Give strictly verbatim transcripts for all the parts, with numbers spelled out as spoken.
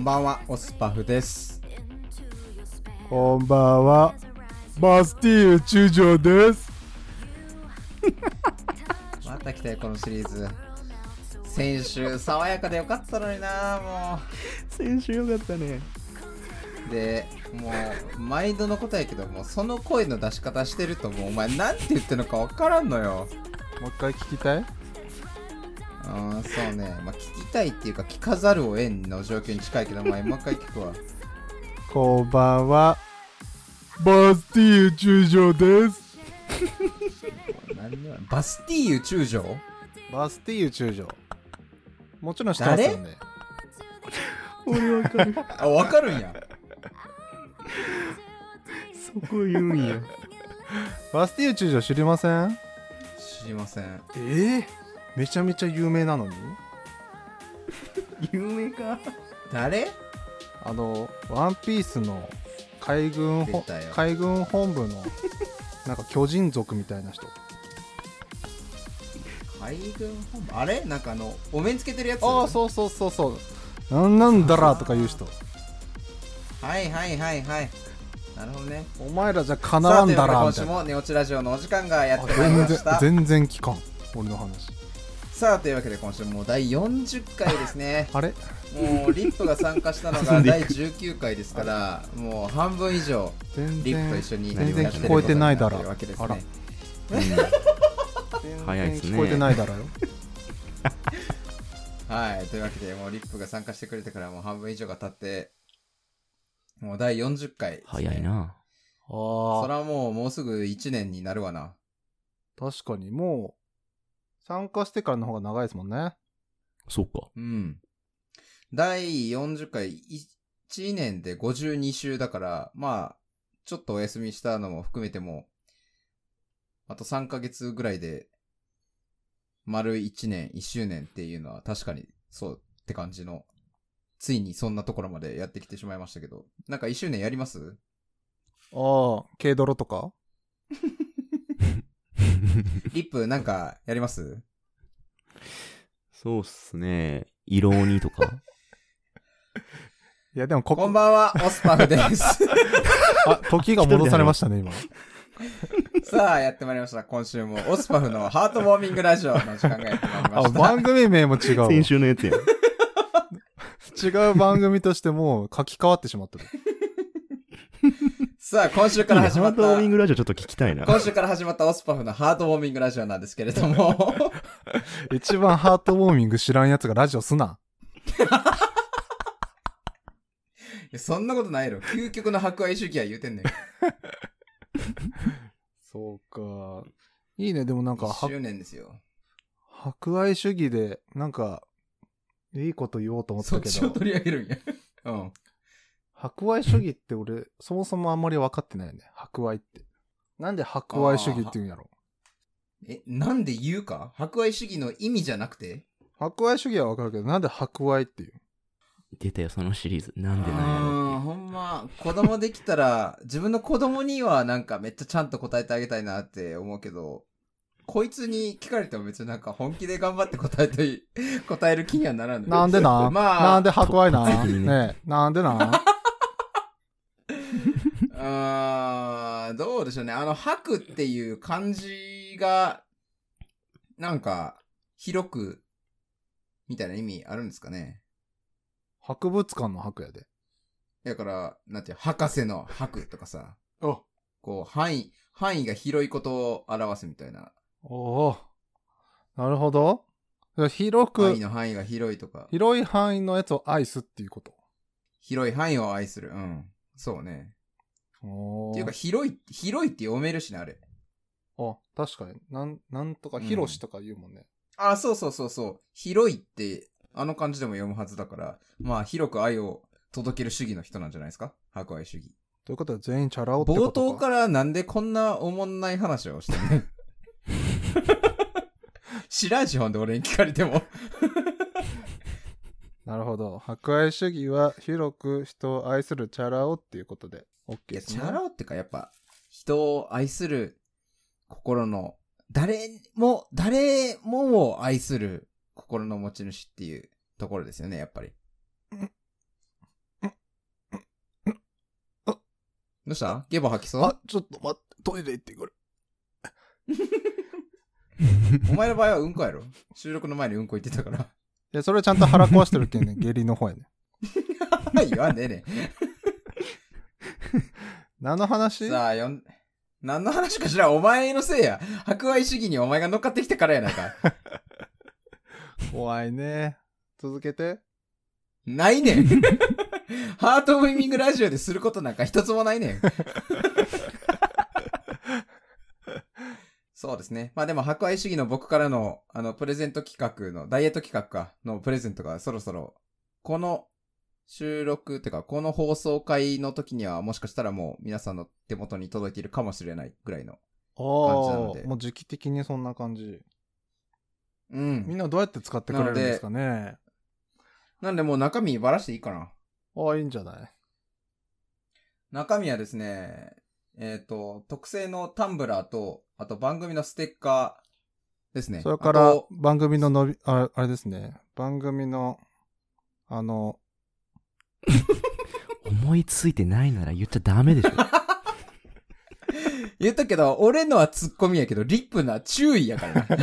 んばんは、オスパフです。 こんばんは、バスティーユ中将です。 また来たよこのシリーズ。先週爽やかでよかったのにな。もう先週よかったね。 でもう毎度のことやけど、もうその声の出し方してるともうお前なんて言ってるのか分からんのよ。 もう一回聞きたい？ ああそうね、まあ、聞きたいっていうか聞かざるを得んの状況に近いけど、まあ、もう一回聞くわ。 こんばんは、バスティーユ中将です。 何バスティーユ中将？ バスティーユ中将、もちろん知ってますよね。 俺わかる。あ、わかるんや。 そこ言うんや。バスティーユ中将知りません？ 知りません。 えー、めちゃめちゃ有名なのに。 有名か？誰？ あのワンピースの海軍ほ海軍本部のなんか巨人族みたいな人。 海軍本部、あれなんかあのお面つけてるやつ。 ああそうそうそうそう、なんなんだらとか言う人。 はいはいはいはい、なるほどね。 お前らじゃかなわんだらみたいな。 今週もネオチラジオのお時間がやってまいりました。 全然全然聞かん俺の話。 さあというわけで今週もだいよんじゅっかいですね。 あれもうリップが参加したのがだいじゅうきゅうかいですからもう半分以上リップと一緒に全然聞こえてないだろうわけですね。 あら、 早いですね。 聞こえてないだろうよ。 はい、というわけでもうリップが参加してくれてからもう半分以上が経ってもうだいよんじゅっかいですね。 早いな。 ああ、 それはもうもうすぐいちねんになるわな。確かにもう参加してからの方が長いですもんね。 そうか。 うん。だいよんじゅっかい、いちねんでごじゅうに週だから、まあ、ちょっとお休みしたのも含めても、あとさんかげつぐらいで、丸いちねん、いっしゅうねんっていうのは確かにそうって感じの、ついにそんなところまでやってきてしまいましたけど、なんかいっしゅうねんやります？ ああ、軽泥とかリップなんかやります？ そうっすね。色鬼とか。 いやでもここんばんは、オスパフです。 あ、時が戻されましたね今。 さあやってまいりました。今週もオスパフのハートウォーミングラジオの時間がやってまいりました。 あ、番組名も違う。 先週のやつやん。 違う番組としてもう書き換わってしまってる。 さあ今週から始まったハートウォーミングラジオちょっと聞きたいな。 今週から始まったオスパフのハートウォーミングラジオなんですけれども一番ハートウォーミング知らんやつがラジオすな。 そんなことないやろ。究極の博愛主義は言うてんねん。 そうか。いいね。でもなんかいっしゅうねんですよ。 博愛主義でなんかいいこと言おうと思ったけど、 そっちを取り上げるんや。うん。 博愛主義って俺そもそもあんまり分かってないよね。博愛ってなんで博愛主義って言うんやろ。 え、なんで言うか？博愛主義の意味じゃなくて？ 博愛主義は分かるけど、なんで博愛っていう？ 出たよそのシリーズ。なんでなんやろ。 うん、ほんま子供できたら自分の子供にはなんかめっちゃちゃんと答えてあげたいなって思うけど、こいつに聞かれても別になんか本気で頑張って答えて答える気にはならない。 なんでな、まあ、なんで博愛な、 ね、 ねえ、なんでなあー、どうでしょうね。あの博っていう漢字がなんか広くみたいな意味あるんですかね。 博物館の博やで。 だから、なんていう、博士の博とかさ。 おこう、範囲、範囲が広いことを表すみたいな。 おお、なるほど。広く、 範囲の範囲が広いとか。 広い範囲のやつを愛すっていうこと。 広い範囲を愛する。うん。そうね。 おっていうか、広い、広いって読めるしね、あれ。 あ、確かに。なん、なんとか、広しとか言うもんね。 うん、あ、そうそうそうそう。広いって、あの漢字でも読むはずだから、まあ、広く愛を届ける主義の人なんじゃないですか？博愛主義。 ということは全員チャラ男ってことか。 冒頭からなんでこんなおもんない話をしてんねん。知らんし、ほんで俺に聞かれても。 なるほど。博愛主義は広く人を愛するチャラ男っていうことで OK ですね。 いや、チャラ男ってかやっぱ、人を愛する心の、誰も、誰もを愛する心の持ち主っていうところですよね、やっぱり。 どうしたゲボ吐きそう？ あ、ちょっと待って、トイレ行ってくる。 お前の場合はうんこやろ。収録の前にうんこ言ってたから。いや、それはちゃんと腹壊してるけんね、下痢の方やね。 言わんねえね。 何の話？ さあ、よん、何の話かしら。お前のせいや。博愛主義にお前が乗っかってきてからやないか。 怖いね。続けて。 ないねん。ハートウィミングラジオですることなんか一つもないねん。そうですね。まあでも、博愛主義の僕からの、あの、プレゼント企画の、ダイエット企画か、のプレゼントがそろそろ、この収録、ってか、この放送回の時には、もしかしたらもう皆さんの手元に届いているかもしれないぐらいの感じなので。 ああ、もう時期的にそんな感じ。 うん。 みんなどうやって使ってくれるんですかね。 なんでもう中身ばらしていいかな。 ああ、いいんじゃない？ 中身はですね、えっと、特製のタンブラーと、あと番組のステッカーですね。 それから番組ののび、あれ、あれですね。番組の、あの、 思いついてないなら言っちゃダメでしょ。 言ったけど、俺のはツッコミやけど、リップのは注意やからな。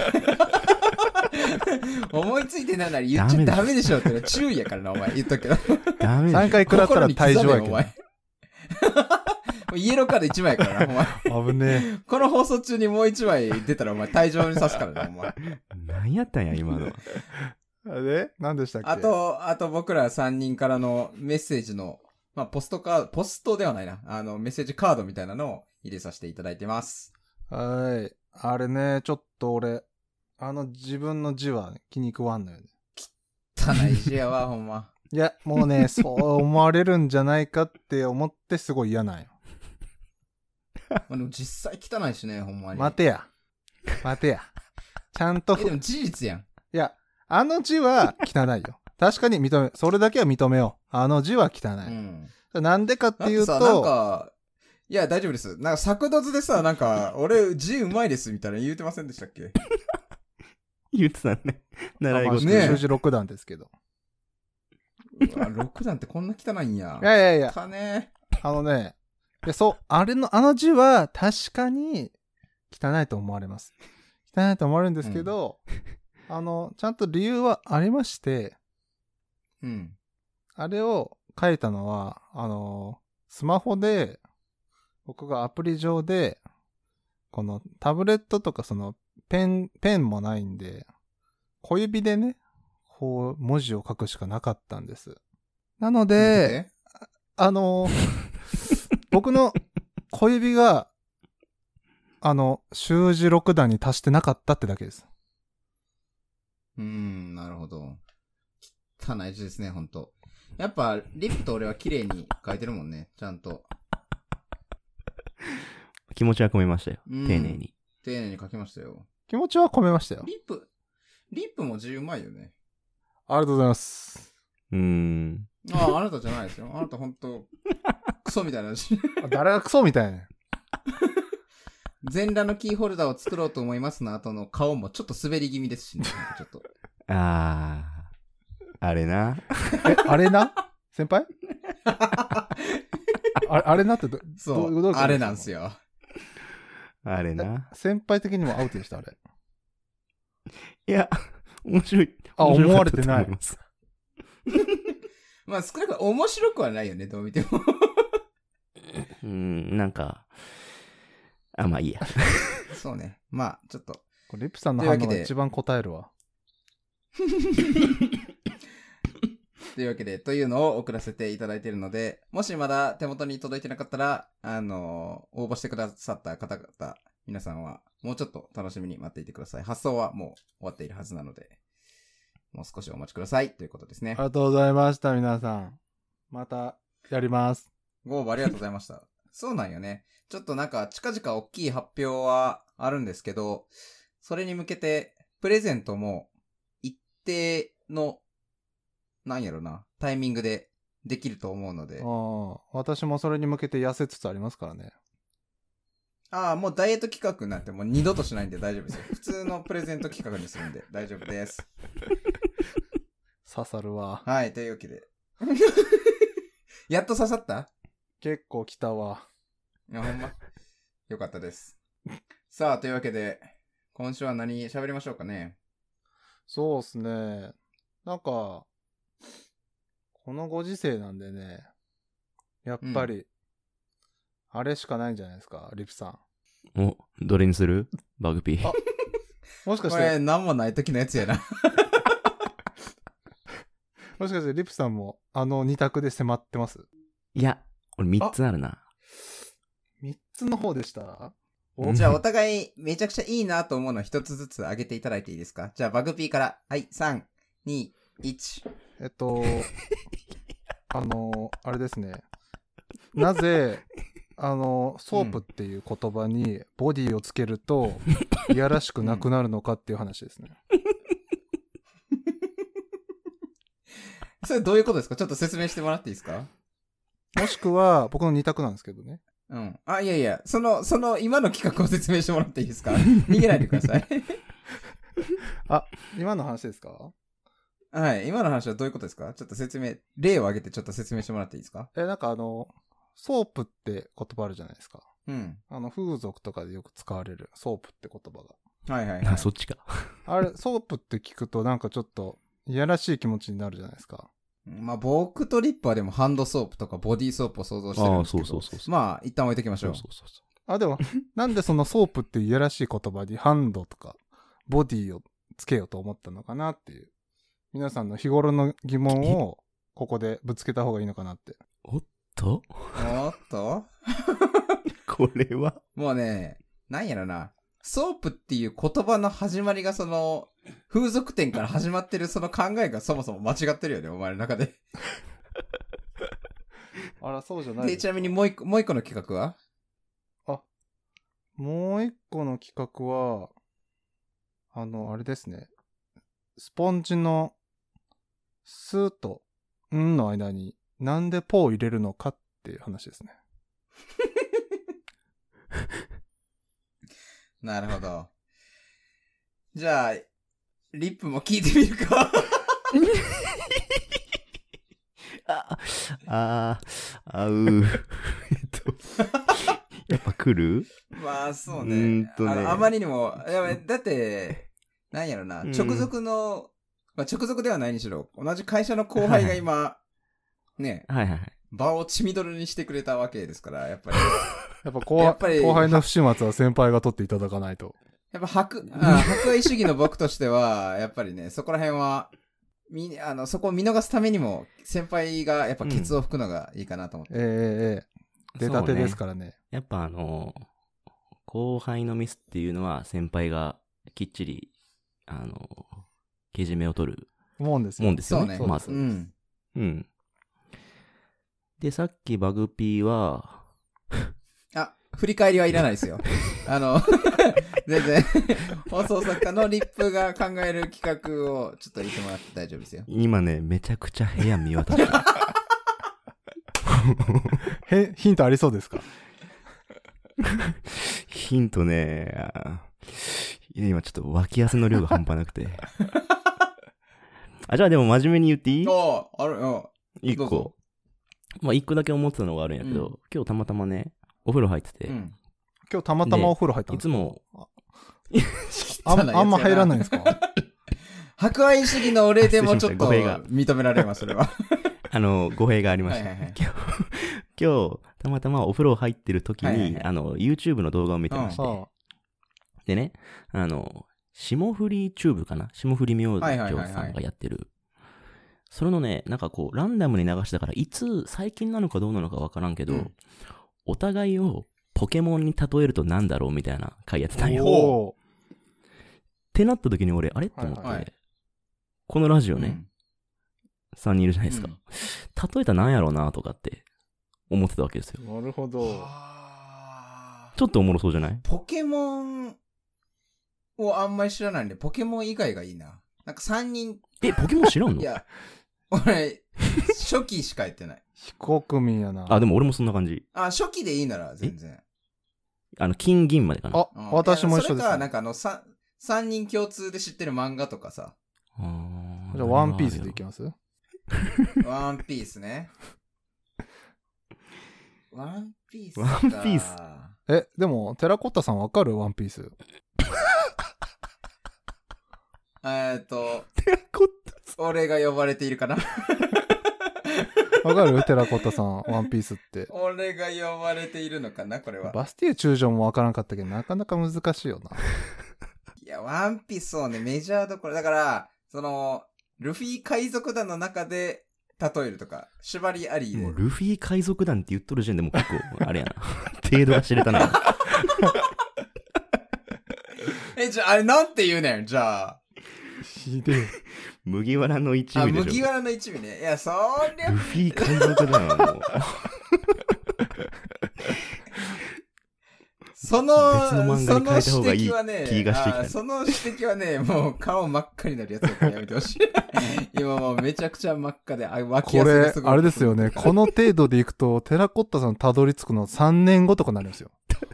思いついてないなら言っちゃダメでしょってのは注意やからな、お前。言ったけど。 ダメでしょ。 さんかい食らったら退場やけど。 お前。イエローカードいちまいやからな、お前。 危ねえ。 この放送中にもういちまい出たらお前退場にさすからな、お前。 何やったんや、今の。 あれ何でしたっけ？ あと、あと僕らさんにんからのメッセージの、まあ、ポストカード、ポストではないな。あの、メッセージカードみたいなのを入れさせていただいてます。 はい。あれね、ちょっと俺、あの自分の字は気に食わんのよね。 汚い字やわ、ほんま。 いや、もうね、そう思われるんじゃないかって思ってすごい嫌なんよ。 まあ、でも実際汚いしね、ほんまに。 待てや。待てや。ちゃんと。 え、でも事実やん。 いや、あの字は汚いよ。確かに認め、それだけは認めよう。あの字は汚い。うん。なんでかっていうと。 だってさ、なんか、いや、大丈夫です。なんか、作読でさ、なんか、俺、字うまいですみたいな言うてませんでしたっけ？ 言ってたね。習い事ね。数字ろく段ですけど。 うわ、ろく段ってこんな汚いんや。 いやいやいや。 汚ね。 あのね、いや、そう、あれの、あの字は確かに汚いと思われます。汚いと思われるんですけど、うん、あの、ちゃんと理由はありまして、 うん。 あれを書いたのは、あの、スマホで、僕がアプリ上で、このタブレットとかそのペン、ペンもないんで、小指でね、こう文字を書くしかなかったんです。なので、あの、僕の小指が、あの、習字ろく段に達してなかったってだけです。 うーん、なるほど。汚い字ですね、ほんと。やっぱ、リップと俺は綺麗に書いてるもんね、ちゃんと。 気持ちは込めましたよ。丁寧に。 丁寧に書きましたよ。 気持ちは込めましたよ。 リップ、リップも字うまいよね。 ありがとうございます。 うーん。 ああ、あなたじゃないですよ。あなたほんと、クソみたいな字。 誰がクソみたいな。 全裸のキーホルダーを作ろうと思いますの後の顔もちょっと滑り気味ですしね。ちょっと。 あー。あれな。 え、あれな先輩あ, あれなってど、 そう、 どどうあれなんすよ。 あれな。 先輩的にもアウトでした、あれ。 いや、面白い。 あ、 面白思われてない。 まあ少なくとも面白くはないよね、どう見ても。 うん、なんか、あ、まあいいや。 そうね。まあ、ちょっと。 これリップさんの反応が一番答えるわ。 というわけで、というのを送らせていただいているので、もしまだ手元に届いてなかったら、あのー、応募してくださった方々、皆さんはもうちょっと楽しみに待っていてください。発送はもう終わっているはずなので、もう少しお待ちくださいということですね。 ありがとうございました、皆さん。また、やります。 ご応募ありがとうございました。そうなんよね。ちょっとなんか、近々大きい発表はあるんですけど、それに向けて、プレゼントも、一定の、なんやろな、タイミングでできると思うので。 ああ、私もそれに向けて痩せつつありますからね。 ああ、もうダイエット企画なんてもう二度としないんで大丈夫ですよ。普通のプレゼント企画にするんで大丈夫です。 刺さるわ。 はい、というわけで。やっと刺さった？ 結構来たわ。 いや、ほんま。よかったです。さあ、というわけで、今週は何喋りましょうかね。 そうっすね。なんか、このご時世なんでね、やっぱり、うん、あれしかないんじゃないですか、リプさん。お、どれにする？バグピー。あ、 もしかして。 これ、なんもない時のやつやな。 もしかしてリプさんもあのに択で迫ってます？ いや、俺みっつあるな。 みっつの方でした？ じゃあお互いめちゃくちゃいいなと思うの一つずつ上げていただいていいですか？じゃあバグピーから。はい、さん、に、いち。 えっと、あの、あれですね。なぜ、あの、ソープっていう言葉にボディをつけると、いやらしくなくなるのかっていう話ですね。 それどういうことですか？ちょっと説明してもらっていいですか？ もしくは、僕のに択なんですけどね。 うん。あ、いやいや、その、その、今の企画を説明してもらっていいですか？逃げないでください。 あ、今の話ですか？ はい。今の話はどういうことですか？ちょっと説明、例を挙げてちょっと説明してもらっていいですか？ え、なんかあの、ソープって言葉あるじゃないですか。 うん。 あの、風俗とかでよく使われるソープって言葉が。 はいはいはい。 あ、そっちか。 あれ、ソープって聞くとなんかちょっと、いやらしい気持ちになるじゃないですか。 まあ、僕とリップはでもハンドソープとかボディーソープを想像してるんですけど。ああ、そうそうそうそう。まあ、一旦置いときましょう。 そうそうそう。あ、でも、なんでそのソープっていういやらしい言葉にハンドとかボディをつけようと思ったのかなっていう。皆さんの日頃の疑問をここでぶつけた方がいいのかなって。 おっとおっとこれはもうね、なんやろな。ソープっていう言葉の始まりがその、風俗店から始まってるその考えがそもそも間違ってるよね、お前の中で。 あら、そうじゃないで、ちなみにもう一個、もう一個の企画は？ あ、もう一個の企画は、あの、あれですね。スポンジの、スーと、んの間に、なんでポー入れるのかっていう話ですね。 なるほど。じゃあ、リップも聞いてみるか。 あ、あー、あう。えっと、やっぱ来る？ まあ、そうね。 うんとね。 あの、あまりにも、やばい、だって、なんやろな、 うん、 直属の、まあ、直属ではないにしろ、同じ会社の後輩が今、はいはい、ね、 はいはいはい。 場を血みどろにしてくれたわけですから、やっぱり。 やっぱ後やっぱり後輩の不始末は先輩が取っていただかないと。 やっぱ白、あ白愛主義の僕としては、やっぱりね、そこら辺は、み、あの、そこを見逃すためにも、先輩がやっぱケツを拭くのがいいかなと思って。 うん、ええええ出たてですからね。 ねやっぱあの、後輩のミスっていうのは先輩がきっちり、あの、けじめを取る。 もんですよ。 もんですよね。 そうね。まず。うん。 うん。で、さっきバグピーは、 あ、振り返りはいらないですよ。あの、全然、放送作家のリップが考える企画をちょっと言ってもらって大丈夫ですよ。 今ね、めちゃくちゃ部屋見渡した。 へ、ヒントありそうですか？ ヒントね、今ちょっと脇汗の量が半端なくて。あ、じゃあでも真面目に言っていい？ ああ、あるよ。 一個。まあ一個だけ思ってたのがあるんやけど、うん、今日たまたまね、お風呂入ってて。うん、 今日たまたまお風呂入ったんですか？ いつもあん、あんま入らないんですか？ 博愛主義の俺でもちょっと認められます、それは。 あの、語弊がありました。はいはいはい、今日、今日、たまたまお風呂入ってる時に、はいはいはい、あの、YouTube の動画を見てまして、うん、でね、あの、霜降りチューブかな？霜降り明星さんがやってる。それのね、なんかこう、ランダムに流したから、いつ、最近なのかどうなのかわからんけど、うん、お互いをポケモンに例えるとなんだろうみたいな回やってたんよ。ってなった時に俺、あれって思って、はいはい、このラジオね、うん、さんにんいるじゃないですか。うん、例えたらなんやろうなとかって思ってたわけですよ。 なるほど。 ちょっとおもろそうじゃない？ ポケモンをあんまり知らないんで、ポケモン以外がいいな。なんかさんにん。 え、ポケモン知らんの？ いや、俺、初期しかやってない。 非国民やな。 あ、でも俺もそんな感じ。 あ、初期でいいなら全然。 あの、金銀までかな。 あ、うん、私も一緒です、ね。 それか、なんかあの、さ、さんにん共通で知ってる漫画とかさ。 あじゃあ、ワンピースでいきます？ ワンピースね。 ワンピースか。 ワンピースえ、でも、テラコッタさんわかるワンピース。 えっと、 テラコッタ俺が呼ばれているかな。 わかるテラコッタさん、ワンピースって。 俺が呼ばれているのかな、これは。 バスティーユ中将もわからんかったけど、なかなか難しいよな。 いや、ワンピースそうね、メジャーどころ。だから、その、ルフィ海賊団の中で例えるとか、縛りありで。 もうルフィ海賊団って言っとる時点でもう結構、あれやな。程度が知れたな。 え、じゃあ、あれなんて言うねん、じゃあ。 ひでえ。 麦わらの一あ、 味でしょ。 麦わらの一味ね。いや、そりゃ。 ルフィ海賊団はもう。 その、 別の漫画に変えた方がいい気がしてきた、ね。 その指摘はね、もう顔真っ赤になるやつだからやめてほしい。今もうめちゃくちゃ真っ赤で、あ、脇これ、 汗がすごい。 あれですよね。この程度でいくと、テラコッタさんたどり着くのさんねんごとかなるんですよ。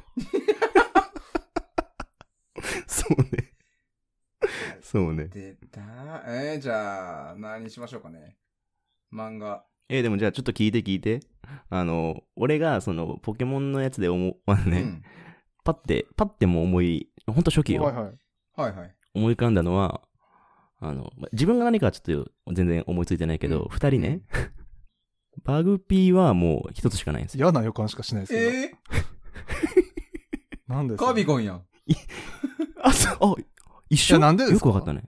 そうね。そうね。 出た。えー、じゃあ、何しましょうかね。漫画。 えー、でもじゃあちょっと聞いて聞いて。あの、俺がそのポケモンのやつで思う、まあね、うん、パッて、パッても思い、ほんと初期よ。 はいはい。はいはい。 思い浮かんだのは、あの、自分が何かちょっと全然思いついてないけど、二、うん、人ね、バグピーはもう一つしかないんですよ。 嫌な予感しかしないですけど。えー、なんですかカビゴンやん。 あ、そう、あ、一緒なんでですかよくわかったね。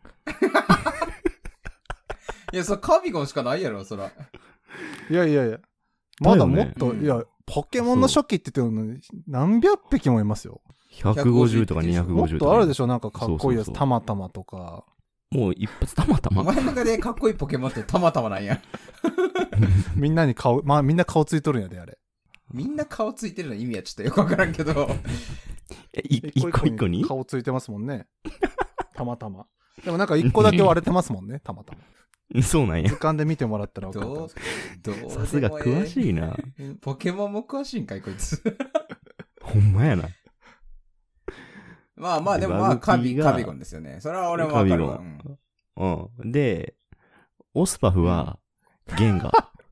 いや、それカビゴンしかないやろ、そら。 いやいやいや。まだもっと、ね、いや、ポケモンの初期って言ってるのに何百匹もいますよ。 ひゃくごじゅうとかにひゃくごじゅうとか。 もっとあるでしょ、なんかかっこいいやつ、たまたまとか。 もう一発たまたま。 お前の中でかっこいいポケモンってたまたまなんや。 みんなに顔、まあみんな顔ついとるんやで、あれ。 みんな顔ついてるの意味はちょっとよくわからんけど。 え、一個一個に顔ついてますもんね。たまたま。でもなんか一個だけ割れてますもんね、たまたま。 そうなんや。 図鑑で見てもらったら分かるんですけど。 さすが詳しいな。 ポケモンも詳しいんかい、こいつ。 ほんまやな。 まあまあ、でもまあ、カビ、カビゴンですよね。それは俺もわかるわ。 うん。うん。で、オスパフは、ゲンガ。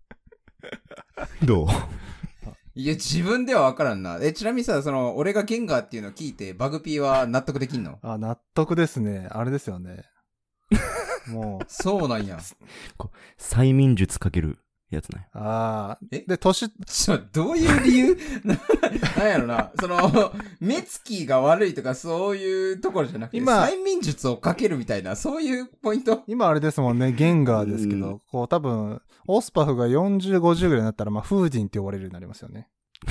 どういや、自分ではわからんな。え、ちなみにさ、その、俺がゲンガーっていうのを聞いて、バグピーは納得できんの？ あ、納得ですね。あれですよね。もう。 そうなんや。 催眠術かけるやつね。 ああ。えで、年、 ちょ、どういう理由なんやろな。その、目つきが悪いとかそういうところじゃなくて、今、催眠術をかけるみたいな、そういうポイント？ 今あれですもんね、ゲンガーですけど、うん、こう多分、オスパフがよんじゅう、ごじゅうぐらいになったら、まあ、フーディンって呼ばれるようになりますよね。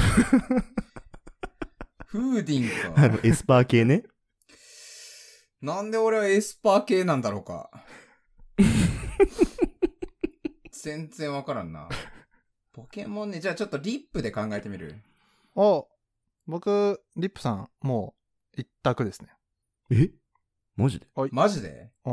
フーディンか。 あの、エスパー系ね。 なんで俺はエスパー系なんだろうか。全然わからんな。ポケモンね、じゃあちょっとリップで考えてみる。 あ、僕、リップさん、もう、一択ですね。 えマジで？ マジで？ うん。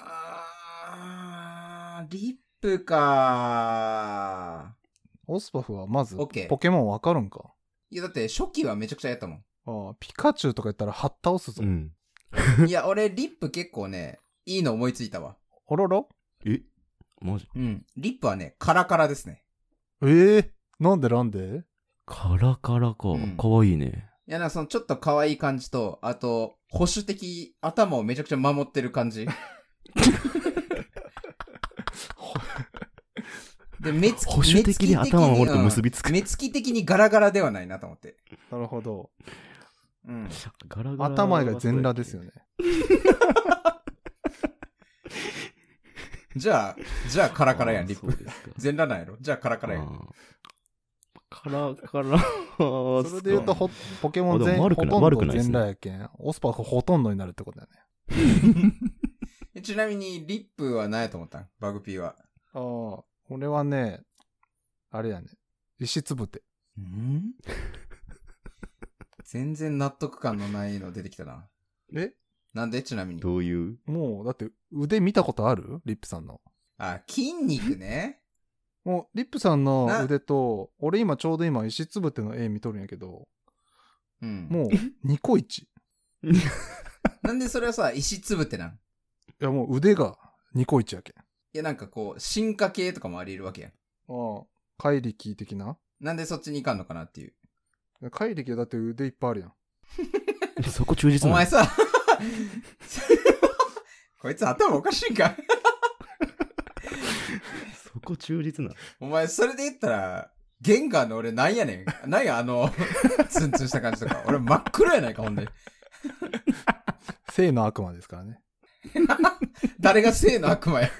あー、リップかー。 オスパフはまず、 OK、 ポケモンわかるんか？ いや、だって初期はめちゃくちゃやったもん。 ああ、ピカチュウとか言ったらはっ倒すぞ。 うん。 いや、俺、リップ結構ね、いいの思いついたわ。 あらら？ えマジ？ うん。リップはね、カラカラですね。 ええー、なんでなんで？ カラカラか。うん、かわいいね。 いや、なんかそのちょっと可愛い感じと、あと、保守的、頭をめちゃくちゃ守ってる感じ。で、目つき、 保守的に頭を守ると結びつく。 目つき的にガラガラではないなと思って。 なるほど。 うん。 ガラガラ頭が全裸ですよね。 じゃあ、じゃあカラカラやん、リップ。全裸なんやろ？じゃあカラカラやん。 カラカラ。 それで言うと、ポケモン全、ほとんど全裸やけん。オスパフほとんどになるってことだよね。ちなみに、リップは何やと思ったん？バグピーは。 ああ、俺はね、あれやね。石つぶて。 ん全然納得感のないの出てきたな。 えなんでちなみに。 どういう？ もう、だって腕見たことある？リップさんの。 あ、筋肉ね。 もう、リップさんの腕と、俺今ちょうど今石つぶての絵見とるんやけど、 うん、 もう、ニコイチ。 なんでそれはさ、石つぶてなん？いや、もう腕がニコイチやけん。 いや、なんかこう、進化系とかもあり得るわけやん。 ああ、怪力的な？ なんでそっちに行かんのかなっていう。 怪力はだって腕いっぱいあるやん。 そこ忠実なの。 お前さこいつ頭おかしいんかそこ忠実なの。 お前それで言ったらゲンガーの俺なんやねん。なんやあのツンツンした感じとか。俺真っ黒やないかほんで。 生の悪魔ですからね。 誰が生の悪魔や。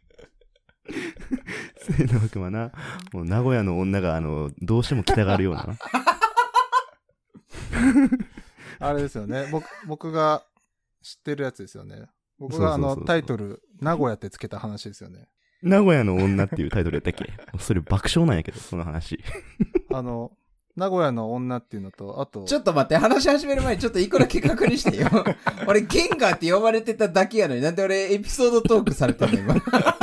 生の悪魔な。もう名古屋の女があのどうしても来たがるような。 あれですよね。僕僕が知ってるやつですよね。僕があのタイトル名古屋ってつけた話ですよね。 名古屋の女っていうタイトルやったっけ？それ爆笑なんやけど、その話。 あの、名古屋の女っていうのと、あと。 ちょっと待って、話し始める前にちょっと一個だけ確認してよ。俺、ゲンガーって呼ばれてただけやのに、なんで俺エピソードトークされてんの今。確か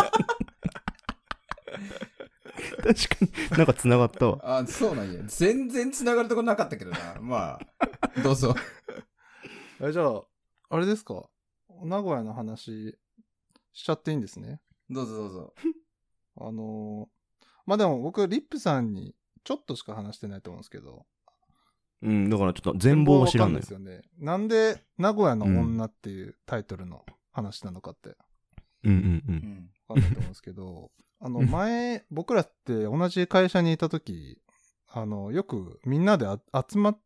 に、なんか繋がったわ。 あ、そうなんや。全然繋がるとこなかったけどな。まあ、どうぞ。 え、じゃあ、あれですか？名古屋の話しちゃっていいんですね。 どうぞどうぞ。 あのー、まあ、でも僕、リップさんにちょっとしか話してないと思うんですけど。 うん、だからちょっと全貌を知らんのよ。 全貌わかんないですよね。なんで、名古屋の女っていうタイトルの話なのかって。 うんうんうん。 わかんないと思うんですけど、あの、前、僕らって同じ会社にいたとき、あの、よくみんなであ集まって、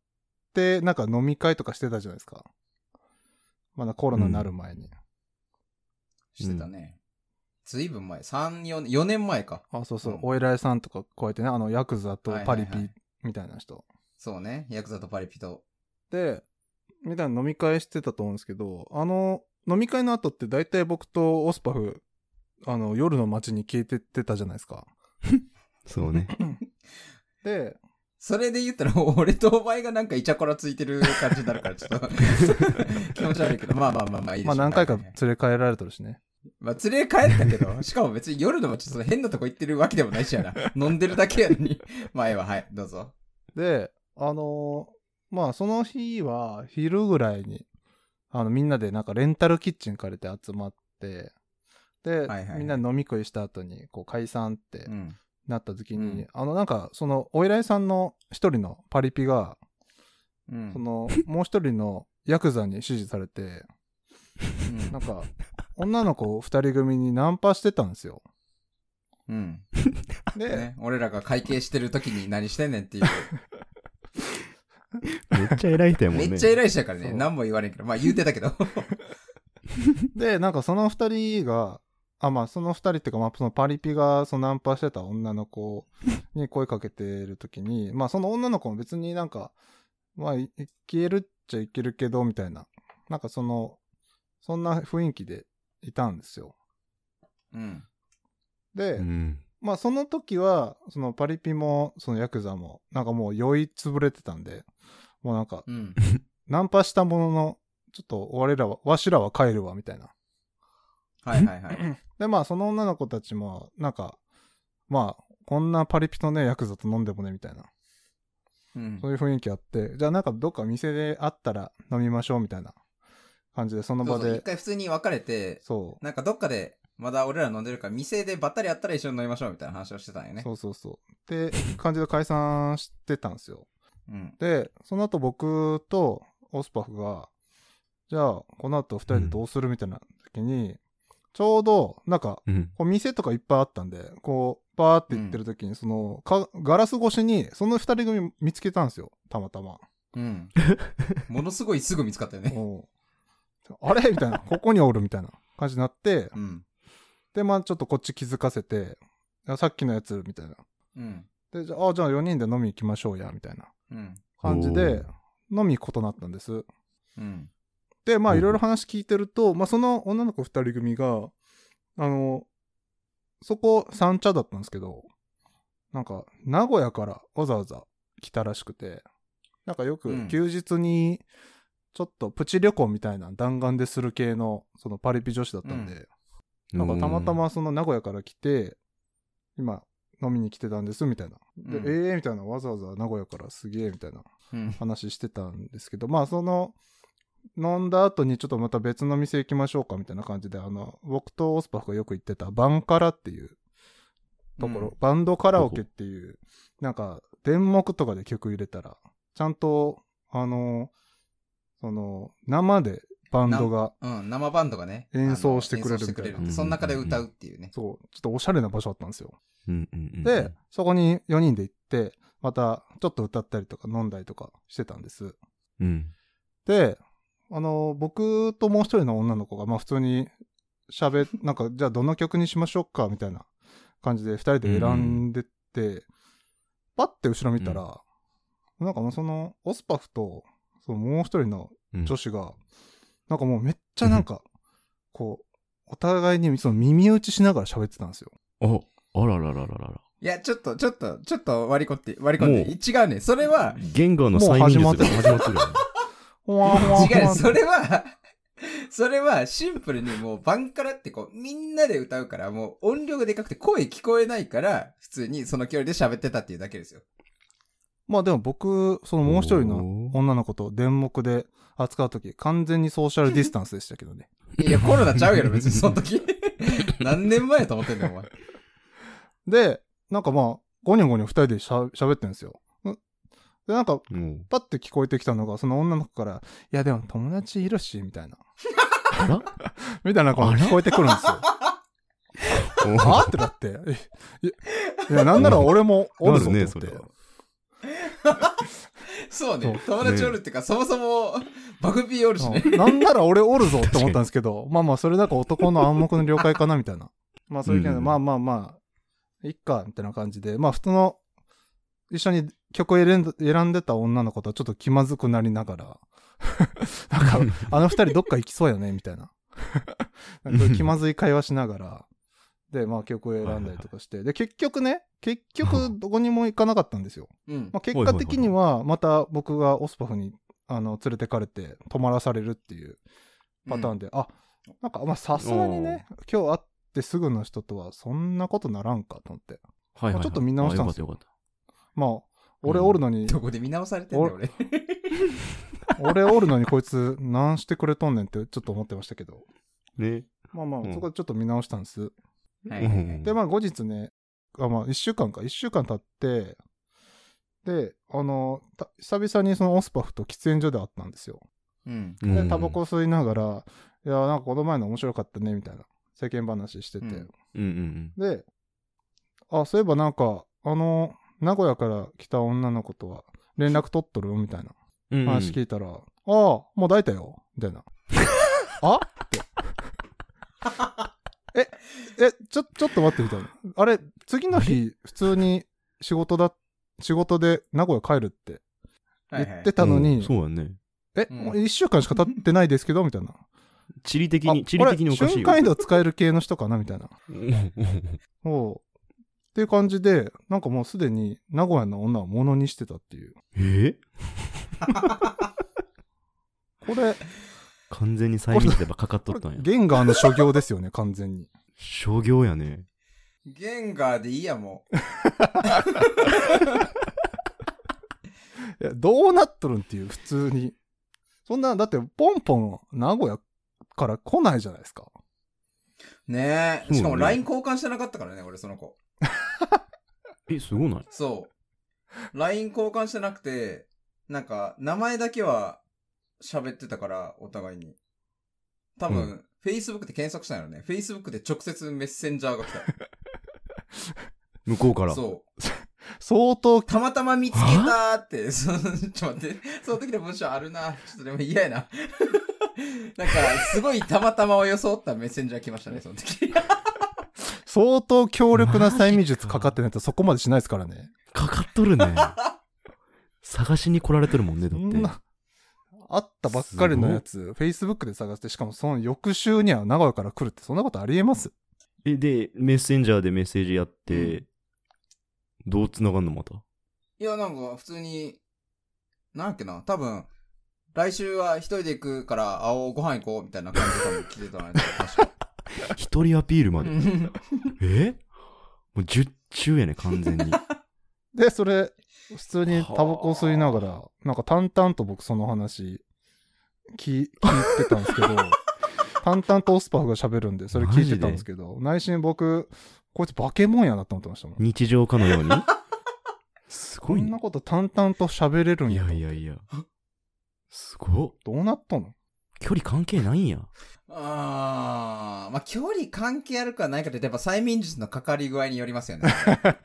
なんか飲み会とかしてたじゃないですか。まだコロナになる前に。うん、 してたね。ずいぶん前。さん、よねん、よねんまえか。 あ、そうそう。うん、お偉いさんとかこうやってね、あの、ヤクザとパリピみたいな人。 はいはいはい、そうね。ヤクザとパリピと。 で、みたいな飲み会してたと思うんですけど、あの、飲み会の後って大体僕とオスパフ、あの、夜の街に消えてってたじゃないですか。 そうね。 で、それで言ったら、俺とお前がなんかイチャコラついてる感じになるから、ちょっと気持ち悪いけど、まあまあまあまあいいでしょ。 まあ何回か連れ帰られてるしね。 まあ連れ帰ったけど、しかも別に夜の街その変なとこ行ってるわけでもないしやな。飲んでるだけやのに。まあええわ、はい、どうぞ。 で、あのー、まあその日は昼ぐらいに、あのみんなでなんかレンタルキッチン借りて集まって、で、はいはいはい、みんな飲み食いした後にこう解散ってなった時に、うん、あのなんかそのお偉いさんの一人のパリピが、うん、そのもう一人のヤクザに指示されて、うん、なんか女の子二人組にナンパしてたんですよ。 うん。で、ね、俺らが会計してる時に何してんねんっていう。 めっちゃ偉い人やもんね。 めっちゃ偉い人やからね。何も言われんけど。まあ言うてたけど。 で、なんかその二人が、あ、まあその二人っていうか、まあそのパリピがそのナンパしてた女の子に声かけてる時に、まあその女の子も別になんか、まあいけるっちゃいけるけど、みたいな。なんかその、そんな雰囲気でいたんですよ。うん。で、うん、まあその時は、そのパリピも、そのヤクザも、なんかもう酔いつぶれてたんで、もうなんか、うん、ナンパしたものの、ちょっと我らは、わしらは帰るわ、みたいな。 はいはいはい。 で、まあその女の子たちも、なんか、まあ、こんなパリピとね、ヤクザと飲んでもね、みたいな。うん、そういう雰囲気あって、じゃあなんかどっか店で会ったら飲みましょう、みたいな感じで、その場で。そうそう、 一回普通に別れて、そう。なんかどっかで、まだ俺ら飲んでるから、店でばったり会ったら一緒に飲みましょうみたいな話をしてたんよね。 そうそうそう。って感じで解散してたんですよ。うん、で、その後僕とオスパフが、じゃあ、この後二人でどうするみたいな時に、うん、ちょうど、なんか、うん、こう店とかいっぱいあったんで、こう、バーって行ってる時に、その、かガラス越しに、その二人組見つけたんですよ。たまたま。 うん。ものすごいすぐ見つかったよね。 あれみたいな。ここにおるみたいな感じになって、うん、で、まあちょっとこっち気づかせて、さっきのやつ、みたいな。うん。で、じゃあ、あ、じゃあよにんで飲み行きましょうや、みたいな感じで、飲み行くことになったんです。うん。で、まあいろいろ話聞いてると、まあその女の子二人組が、あの、そこ三茶だったんですけど、なんか名古屋からわざわざ来たらしくて、なんかよく休日にちょっとプチ旅行みたいな弾丸でする系のそのパリピ女子だったんで、うん、なんかたまたまその名古屋から来て、今飲みに来てたんですみたいな。で、うん、ええー、みたいな、わざわざ名古屋からすげえみたいな話してたんですけど、うん、まあその、飲んだ後にちょっとまた別の店行きましょうかみたいな感じで、あの、僕とオスパフがよく行ってたバンカラっていうところ、うん、バンドカラオケっていう、なんか電目とかで曲入れたら、ちゃんと、あの、その、生でバンドが、 うん、生バンドがね、 演奏してくれるみたいな。 その中で歌うっていうね。 そう、ちょっとおしゃれな場所だったんですよ。 うんうんうん、 で、そこによにんで行って、またちょっと歌ったりとか飲んだりとかしてたんです。 うん、 で、あの、僕ともう一人の女の子が、まあ普通に喋、なんか、じゃあどの曲にしましょうかみたいな感じで二人で選んでって、うん、パッて後ろ見たら、うん、なんかもうその、オスパフと、そのもう一人の女子が、うん、なんかもうめっちゃなんか、こう、お互いにその耳打ちしながら喋ってたんですよ。 お、あらららららら。 いや、ちょっと、ちょっと、ちょっと割り込って、割り込んで。違うね。それは、 言語の催眠術が始まってるよね。 違う、それは、それはシンプルにもうバンカラってこう、みんなで歌うから、もう音量がでかくて声聞こえないから、普通にその距離で喋ってたっていうだけですよ。 まあでも僕、そのもう一人の女の子と電目で扱うとき、完全にソーシャルディスタンスでしたけどね。 いや、コロナちゃうやろ、別にその時。何年前と思ってんだよ、お前。 で、なんかまあ、ゴニョゴニョ二人でしゃ喋ってるんですよ。で、なんか、パッて聞こえてきたのが、その女の子から、いやでも友達いるし、みたいな。 あらみたいな声が聞こえてくるんですよ。あってだって。いや、なんなら俺もおるぞって思って。 そうね。友達おるっていうか、そもそも、バグピーおるしね。 なんなら俺おるぞって思ったんですけど、まあまあ、それなんか男の暗黙の了解かな、みたいな。まあそういうけど、まあまあまあ、いっか、みたいな感じで、まあ普通の、一緒に曲を選んで、選んでた女の子とちょっと気まずくなりながら、なんか、あの二人どっか行きそうやね、みたいな。なんか気まずい会話しながら、で、まあ曲を選んだりとかして、で、結局ね、結局どこにも行かなかったんですよ。うん、まあ、結果的には、また僕がオスパフに、あの、連れてかれて、泊まらされるっていうパターンで、うん、あ、なんか、まあさすがにね、今日会ってすぐの人とはそんなことならんかと思って。はいはいはい、まあ、ちょっと見直したんですよ。よかったよかった。まあ、俺おるのに、うん、 どこで見直されてんだよ俺俺おるのにこいつ何してくれとんねんってちょっと思ってましたけどね。 まあまあ、うん、そこでちょっと見直したんです、 はいはいはい、 でまあ後日ねあまあ一週間か一週間経ってであの久々にそのオスパフと喫煙所で会ったんですよ、うん、でタバコ吸いながらいやなんかこの前の面白かったねみたいな世間話してて、うんうんうんうん、 であそういえばなんかあの名古屋から来た女の子とは連絡取っとるみたいな話聞いたら、うんうん、ああ、もう抱いたよみたいな。あって。え、え、ちょ、ちょっと待ってみたいな。あれ、次の日、普通に仕事だ、仕事で名古屋帰るって言ってたのに、はいはいうん、 そうやね。 え、もう一週間しか経ってないですけどみたいな。 地理的に、地理的におかしいよ。 瞬間移動使える系の人かなみたいな。おうっていう感じで、なんかもうすでに名古屋の女をものにしてたっていう。 えこれ。 完全に催眠術がかかっとったんや。 ゲンガーの所業ですよね、完全に。 所業やね。 ゲンガーでいいや、もう。 いや、どうなっとるんっていう、普通に。そんな、だって、ポンポン名古屋から来ないじゃないですか。 ねえ。しかも ライン 交換してなかったからね、俺、その子。 え、すごない？ そう。ライン 交換してなくて、なんか、名前だけは喋ってたから、お互いに。多分、うん、Facebook で検索したんやろね。Facebook で直接メッセンジャーが来た。 向こうから。 そう。 相当。 たまたま見つけたーって、その、ちょっと待って、その時の文章あるな。ちょっとでも嫌やな。なんか、すごいたまたまを装ったメッセンジャー来ましたね、その時。 相当強力な催眠術かかってないとそこまでしないですからね。 かかっとるね。探しに来られてるもんね、だって。 あったばっかりのやつ、Facebook で探して、しかもその翌週には名古屋から来るってそんなことありえます？ え、で、メッセンジャーでメッセージやって、うん、どう繋がんのまた？ いや、なんか普通に、なんやっけな、多分、来週は一人で行くから、青ご飯行こうみたいな感じで多分来てたんやけど、確か。 一人アピールまで。えもう十中やね、完全に。 で、それ、普通にタバコ吸いながら、なんか淡々と僕その話、聞、聞いてたんですけど、淡々とオスパフが喋るんで、それ聞いてたんですけど、内心僕、こいつ化け物やなって思ってましたもん。 日常かのようにすごいね。 こんなこと淡々と喋れるんいや。 やいやいや。すごっ。 どうなったの？ 距離関係ないんや。 あー、まあ、距離関係あるかないかって、やっぱ催眠術のかかり具合によりますよね。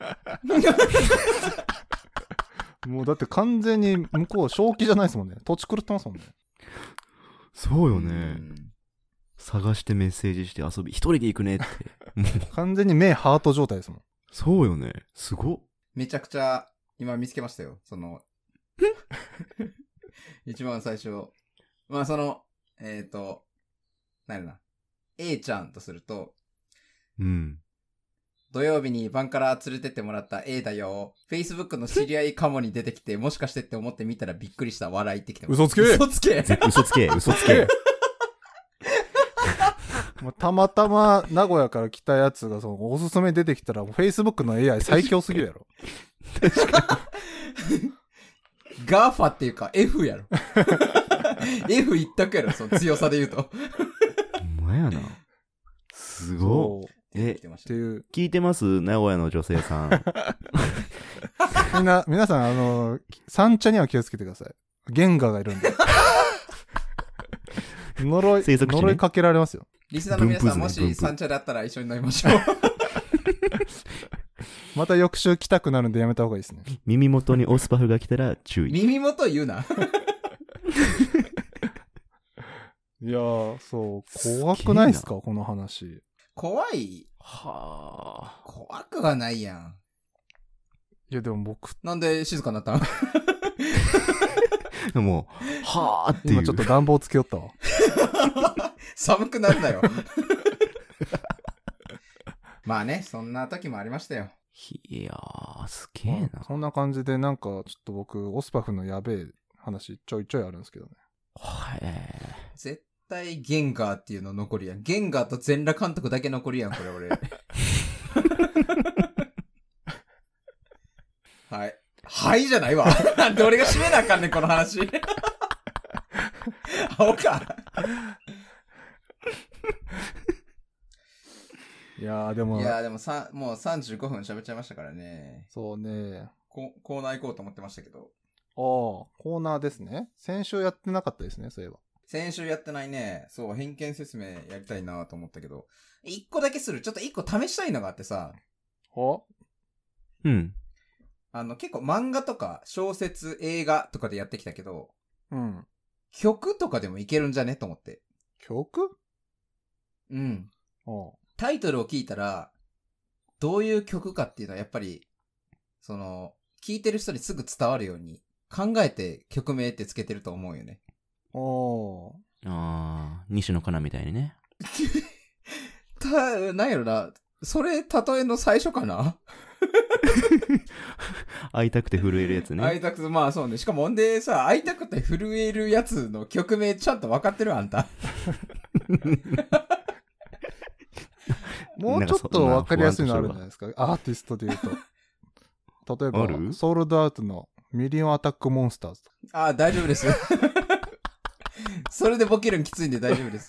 もうだって完全に向こう正気じゃないですもんね。土地狂ってますもんね。 そうよね。 うん探してメッセージして遊び、一人で行くねって。もう、 完全に目ハート状態ですもん。 そうよね。すごっ。 めちゃくちゃ、今見つけましたよ。その、一番最初。まあ、その、えっ、ー、と、なんやろな。A ちゃんとすると、 うん。 土曜日に晩から連れてってもらった A だよ。Facebook の知り合いかもに出てきて、もしかしてって思って見たらびっくりした笑いってきてます。 嘘つけ嘘つけ嘘つけ、嘘つけ。 もうたまたま名古屋から来たやつがそのおすすめに出てきたら、もう Facebook の エーアイ 最強すぎるやろ。 ガーファっていうか F やろ。F 一択やろ、その強さで言うと。 ほんまやな。すごい。え、 っていう。 聞いてます名古屋の女性さん。 みんな、皆さん、あの、三茶には気をつけてください。ゲンガーがいるんで。呪い、ね、呪いかけられますよ。 リスナーの皆さん、もし三茶であったら一緒に飲みましょう。 また翌週来たくなるんでやめた方がいいですね。 耳元にオスパフが来たら注意。 耳元言うな。 いやー、そう、怖くないっすかこの話。 怖いはあ。 怖くはないやん。 いや、でも僕。 なんで静かになったんもう、はあっていう。 今ちょっと暖房つけよったわ。 寒くなるなよ。まあね、そんな時もありましたよ。 いやー、すげえな、 まあ。そんな感じで、なんか、ちょっと僕、オスパフのやべえ話、ちょいちょいあるんですけどね。 はい。 絶対ゲンガーっていうの残るやん。ゲンガーと全裸監督だけ残るやん、これ俺。はい。はいじゃないわ。なんで俺が締めなあかんねん、この話。青か。 いやーでも。 いやーでもさ、もうさんじゅうごふん喋っちゃいましたからね。 そうね。 ココーナー行こうと思ってましたけど。 ああ、コーナーですね。先週やってなかったですね、そういえば。 先週やってないね。そう、偏見説明やりたいなと思ったけど。一個だけする。ちょっと一個試したいのがあってさ。 はうん。 あの、結構漫画とか小説、映画とかでやってきたけど。 うん。 曲とかでもいけるんじゃねと思って。 曲？ うん。 ああ。 タイトルを聞いたら、どういう曲かっていうのはやっぱり、その、聞いてる人にすぐ伝わるように考えて曲名ってつけてると思うよね。 おー。あー、西野カナみたいにね。 た、なんやろな。それ、例えの最初かな会いたくて震えるやつね。 会いたくて、まあそうね。しかもほんでさ、会いたくて震えるやつの曲名ちゃんと分かってるあんた。 もうちょっと分かりやすいのあるんじゃないですか。アーティストで言うと。例えば、ソールドアウトのミリオンアタックモンスターズ。 ああ、大丈夫です。それでボケるんきついんで大丈夫です。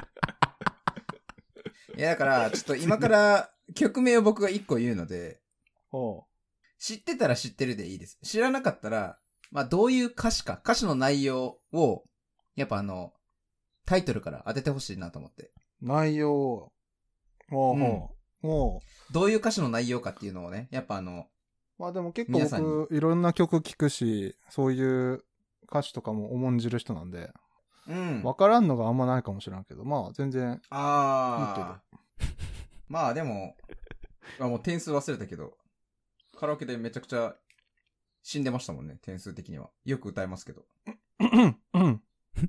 いや、だから、ちょっと今から曲名を僕が一個言うので、知ってたら知ってるでいいです。知らなかったら、まあどういう歌詞か、歌詞の内容を、やっぱあの、タイトルから当ててほしいなと思って。 内容を。ほうほう。ほう。どういう歌詞の内容かっていうのをね、やっぱあの、 まあでも結構僕、いろんな曲聴くし、そういう歌詞とかも重んじる人なんで、 うん。 わからんのがあんまないかもしれんけど、まあ全然。 ああ。まあでも、あ、もう点数忘れたけど、カラオケでめちゃくちゃ死んでましたもんね、点数的には。よく歌えますけど。 うん。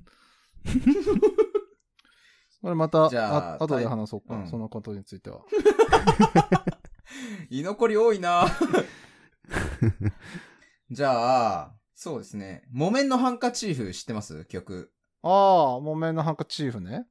これまた、 じゃあ、 あ後で話そうか、 うん、 そのことについては。 居残り多いなじゃあ、そうですね。木綿のハンカチーフ知ってます曲。 ああ、木綿のハンカチーフね。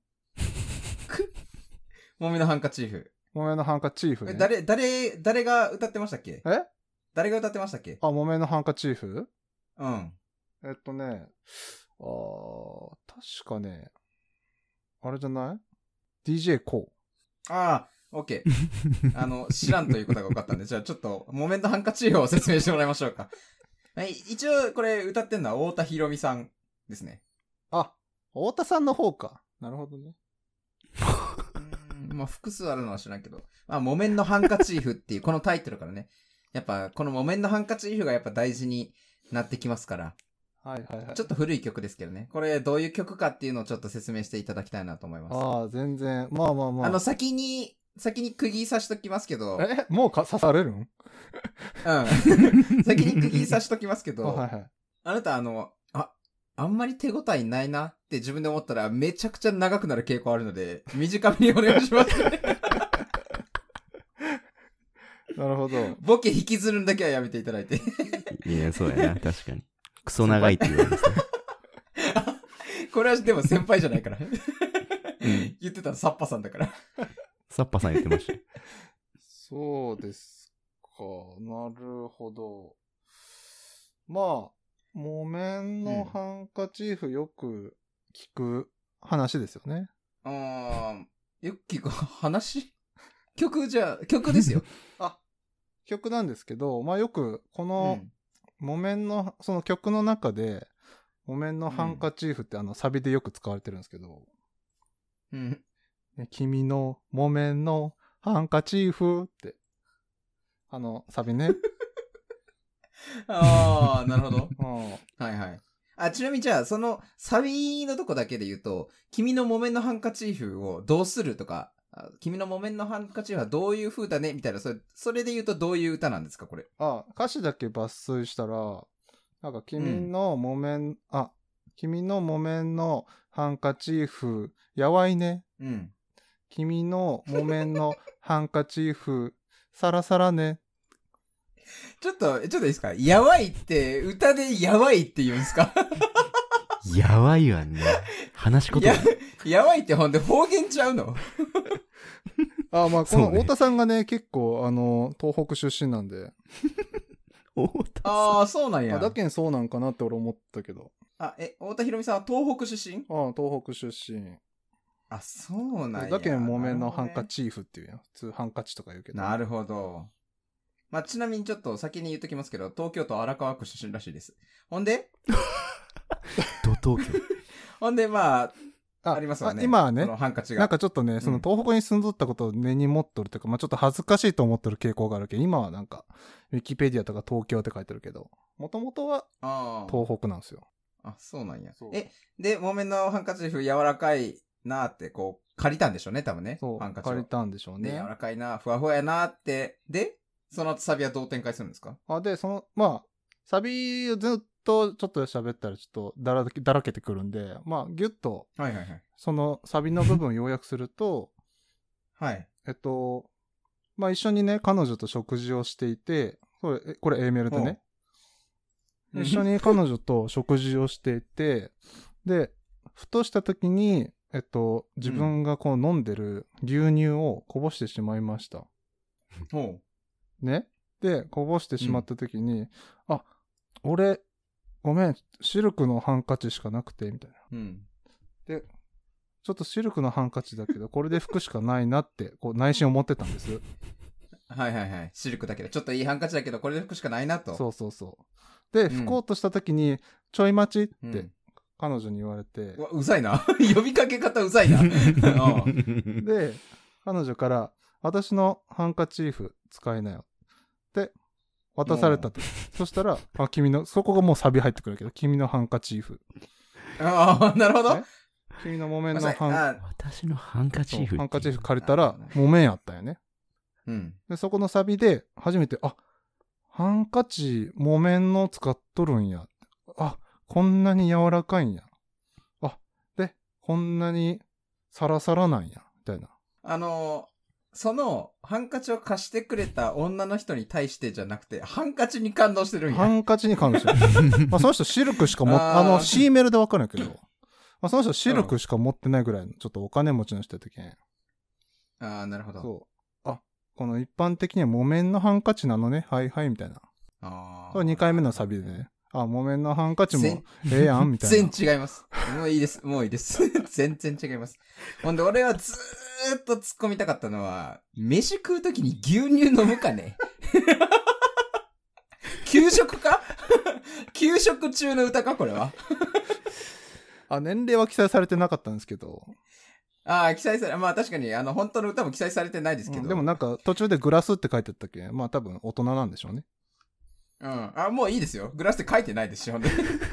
木綿のハンカチーフ。 木綿のハンカチーフね。 誰、誰、誰が歌ってましたっけ？ え？ 誰が歌ってましたっけ？ あ、木綿のハンカチーフ？ うん。 えっとね、あー、確かね、あれじゃない？ ディージェー コー。ああ、 OK。あの、知らんということが分かったんで、じゃあちょっと、木綿のハンカチーフを説明してもらいましょうか。はい、一応、これ歌ってんのは太田博美さんですね。 あ、太田さんの方か。なるほどね。 うん、まあ、複数あるのは知らんけど。まあ、木綿のハンカチーフっていう、このタイトルからね。やっぱ、この木綿のハンカチーフがやっぱ大事になってきますから。 はいはいはい。 ちょっと古い曲ですけどね。これどういう曲かっていうのをちょっと説明していただきたいなと思います。 ああ、全然。まあまあまあ。 あの、先に、先に釘刺しときますけど。 えもうか刺されるん？ うん。先に釘刺しときますけど。 はいはい。 あなたあの、あ、あんまり手応えないなって自分で思ったらめちゃくちゃ長くなる傾向あるので、短めにお願いします。 なるほど。 ボケ引きずるんだけはやめていただいて。 いや、そうやな、確かに。クソ長いって言われますね。 これはでも先輩じゃないから。 うん、 言ってたのサッパさんだから。 サッパさん言ってました。 そうですか。なるほど。まあ、木綿のハンカチーフよく聞く話ですよね。 うん、あー、よく聞く話曲じゃ、曲ですよ。 あ、曲なんですけど、まあよくこの木綿の、その曲の中で、木綿のハンカチーフってあのサビでよく使われてるんですけど、 うん。 ね、君の木綿のハンカチーフって、あのサビね。 ああ、なるほど。 うん、 はいはい。あ、ちなみにじゃあ、そのサビのとこだけで言うと、君の木綿のハンカチーフをどうするとか、君の木綿のハンカチーフはどういう風だねみたいな、それ、それで言うとどういう歌なんですか、これ。 あ、歌詞だけ抜粋したら、なんか君の木綿、うん、あ、君の木綿のハンカチーフ、やわいね。 うん。 君の木綿のハンカチーフ、サラサラね。 ちょっと、ちょっといいですか？やばいって、歌でやばいって言うんですか？ やばいわね。話し言葉。 や、やばいってほんで方言ちゃうの？ あ、まあ、この太田さんがね、結構、あの、東北出身なんで。 太田さん。 ああ、そうなんや。 だけんそうなんかなって俺思ったけど。 あ、え、太田博美さんは東北出身？ ああ、東北出身。 あ、そうなんや。 だけん木綿のハンカチーフっていうやん。普通ハンカチとか言うけど。 なるほど。まあ、ちなみにちょっと先に言っときますけど、東京都荒川区出身らしいです。ほんでど東京。 ほんで、まあ、あ、ありますわね。今はね、ハンカチが。 なんかちょっとね、その東北に住んどったことを根に持っとるというか、まあちょっと恥ずかしいと思っとる傾向があるけど、今はなんか、ウィキペディアとか東京って書いてるけど、もともとは東北なんですよ。 あ、そうなんや。え、で、木綿のハンカチーフ柔らかいなーって、こう、借りたんでしょうね、多分ね。 そう、 ハンカチを借りたんでしょうね。 で、柔らかいな、ふわふわやなーって。で、その後サビはどう展開するんですか？ あ、で、その、まあ、サビをずっとちょっと喋ったらちょっとだらだらけてくるんで、まあ、ギュッと、 はいはいはい。 そのサビの部分を要約すると、 はい。 えっと、まあ一緒にね、彼女と食事をしていて、これ、これ A メールでね。一緒に彼女と食事をしていて、で、ふとした時に、えっと、自分がこう飲んでる牛乳をこぼしてしまいました。 うん、 ね。で、こぼしてしまった時に、うん、あ、俺、ごめん、シルクのハンカチしかなくて、みたいな。 うん、 で、ちょっとシルクのハンカチだけど、これで拭くしかないなって、こう内心思ってたんです。 はいはいはい。シルクだけど、ちょっといいハンカチだけど、これで拭くしかないなと。 そうそうそう。で、拭こうとした時に、うん、ちょい待ちって、彼女に言われて。 うわ、うざいな。呼びかけ方うざいな。 で、彼女から、私のハンカチーフ使いなよ。って渡されたと。そしたら、あ、君の、そこがもうサビ入ってくるけど、君のハンカチーフ。 ああ、なるほど。 君の木綿のハン、 私のハンカチーフ。 ハンカチーフ借りたら、木綿やったよね。 うん。 で、そこのサビで、初めて、あ、ハンカチ、木綿の使っとるんや。あ、こんなに柔らかいんや。あ、で、こんなにサラサラなんや。みたいな。 あのー、その、ハンカチを貸してくれた女の人に対してじゃなくて、ハンカチに感動してるんや。 ハンカチに感動してる。まあ、その人シルクしか持って、あの、C メールでわかるんやけど、まあ、その人シルクしか持ってないぐらいの、ちょっとお金持ちの人やったけん。 ああ、なるほど。 そう。あ、この一般的には木綿のハンカチなのね。はいはい、みたいな。 ああ。 それにかいめのサビでね。 あ、木綿のハンカチもええやんみたいな。 全然違います。もういいです。もういいです。全然違います。ほんで、俺はずーっと突っ込みたかったのは、飯食うときに牛乳飲むかね給食か給食中の歌かこれは。 あ、年齢は記載されてなかったんですけど。 ああ、記載され、まあ確かに、あの、本当の歌も記載されてないですけど。 うん、でもなんか途中でグラスって書いてあったっけ。まあ多分大人なんでしょうね。 うん。あ、もういいですよ。グラスって書いてないですよね。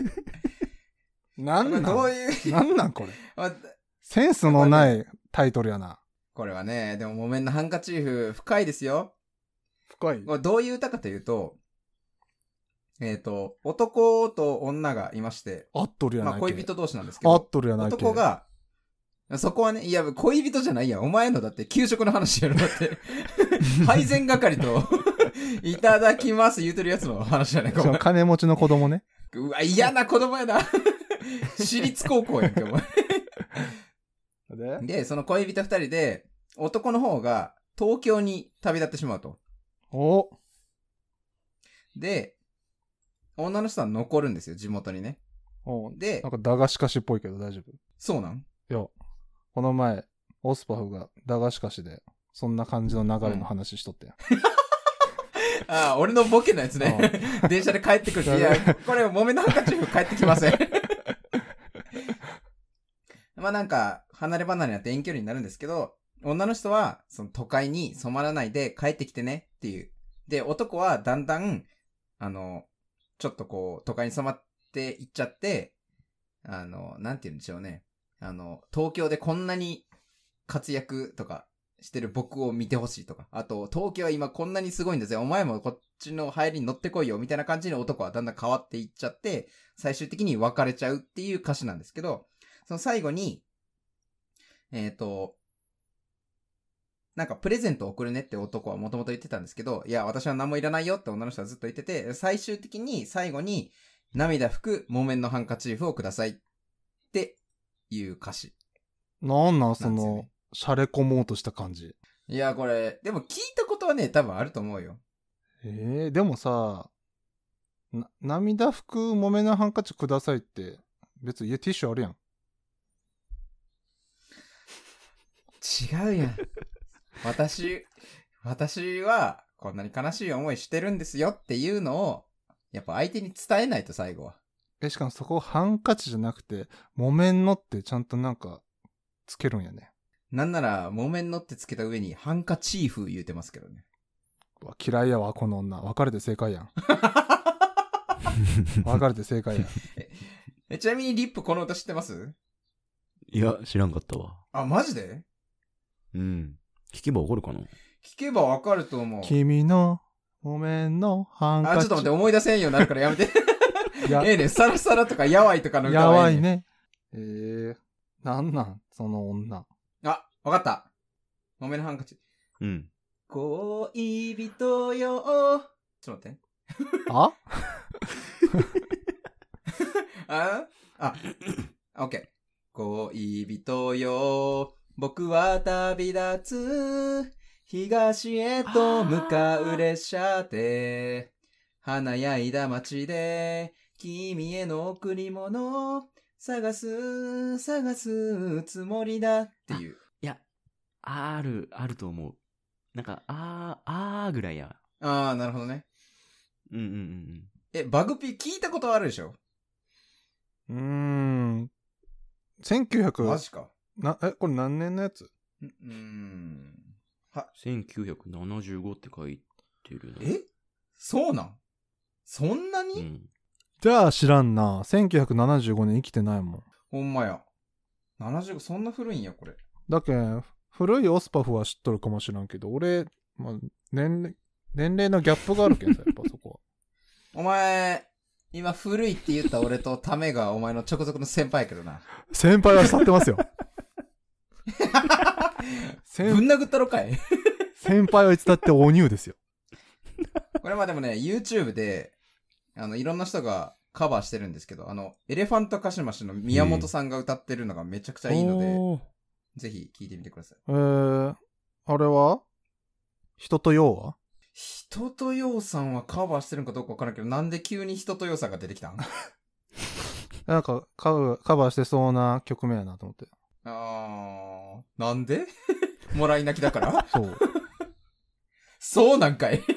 なんなんどういう。 なんなんこれ。センスのないタイトルやな。 これはね、でも木綿のハンカチーフ、深いですよ。 深い。 これどういう歌かというと、えっ、ー、と、男と女がいまして、 あっとるやないけ。 まあ恋人同士なんですけど、 あっとるやないけ。 男が、そこはね、いや、恋人じゃないやん。お前のだって給食の話やろ。だって。配膳係と、いただきます言うてるやつの話じゃないか。 金持ちの子供ね。 うわ、嫌な子供やな。私立高校やんけ、お前。で, で、その恋人二人で、男の方が東京に旅立ってしまうと。 おで、女の人は残るんですよ、地元にね。 おで、 なんか駄菓子菓子っぽいけど大丈夫？ そうなん？ いや、この前、オスパフが駄菓子菓子で、そんな感じの流れの話しとってん。 うん、ああ、俺のボケのやつね。電車で帰ってくるって。いや、これ、木綿のハンカチーフ帰ってきません。まあなんか、離れ離れになって遠距離になるんですけど、女の人は、その都会に染まらないで帰ってきてねっていう。で、男はだんだん、あの、ちょっとこう、都会に染まっていっちゃって、あの、なんて言うんでしょうね。あの、東京でこんなに活躍とかしてる僕を見てほしいとか、あと、東京は今こんなにすごいんですよ。お前もこっちの流行りに乗ってこいよ、みたいな感じに男はだんだん変わっていっちゃって、最終的に別れちゃうっていう歌詞なんですけど、その最後に、えっと、なんかプレゼントを送るねって男はもともと言ってたんですけど、いや、私は何もいらないよって女の人はずっと言ってて、最終的に最後に、涙拭く木綿のハンカチーフをくださいっていう歌詞。 なんなんその、シャレ込もうとした感じ。 いや、これ、でも聞いたことはね、多分あると思うよ。 えー、でもさ、な、涙拭く木綿のハンカチくださいって、別に家ティッシュあるやん。 違うやん。私、私はこんなに悲しい思いしてるんですよっていうのを、やっぱ相手に伝えないと最後は。 え、しかもそこハンカチじゃなくて、木綿のってちゃんとなんか、つけるんやね。 なんなら、木綿のってつけた上にハンカチーフ言うてますけどね。 うわ嫌いやわ、この女。別れて正解やん。別れて正解やん。 え、ちなみにリップこの歌知ってます？ いや、知らんかったわ。 あ、マジで？ うん。聞けばわかるかな？ 聞けばわかると思う。 君の木綿のハンカチ。 あ、ちょっと待って、思い出せんようになるからやめて。ええね、サラサラとかやわいとかの歌やはええね。 わいね。えー、なんなんその女。 あ、わかった。木綿のハンカチ。 うん。 恋人よ。ちょっと待って。 あああ、オッケー。恋人よ。僕は旅立つ。東へと向かう列車で。華やいだ街で。君への贈り物。探す、探すつもりだっていう。 いや、ある、あると思う。なんか、あー、あーぐらいや。 あー、なるほどね。 うんうんうんうん。 え、バグピー聞いたことあるでしょ？ うーん。せんきゅうひゃく。 マジか。 な、え、これ何年のやつ？ うーん。は、 せんきゅうひゃくななじゅうごって書いてるね。 え？そうなん？そんなに？ うん。 じゃあ知らんな。せんきゅうひゃくななじゅうごねん生きてないもん。 ほんまや。ななじゅうご、そんな古いんや、これ。 だけん、古いオスパフは知っとるかもしらんけど、俺、まあ、年齢、年齢のギャップがあるけんさ、やっぱそこは。 お前、今古いって言った俺とタメがお前の直属の先輩やけどな。 先輩は慕ってますよ。 ぶん殴ったろかい。 先輩はいつだってお乳ですよ。 これまあでもね、YouTube で、あの、いろんな人がカバーしてるんですけど、あの、エレファントカシマシの宮本さんが歌ってるのがめちゃくちゃいいので、ぜひ聴いてみてください。 えー、あれは人と用は人とようさんはカバーしてるのかどうかわからんけど、なんで急に人とようさんが出てきたん？ なんかカバー、カバーしてそうな曲名やなと思って。 あー、なんで？もらい泣きだから？ そう。 そうなんかい。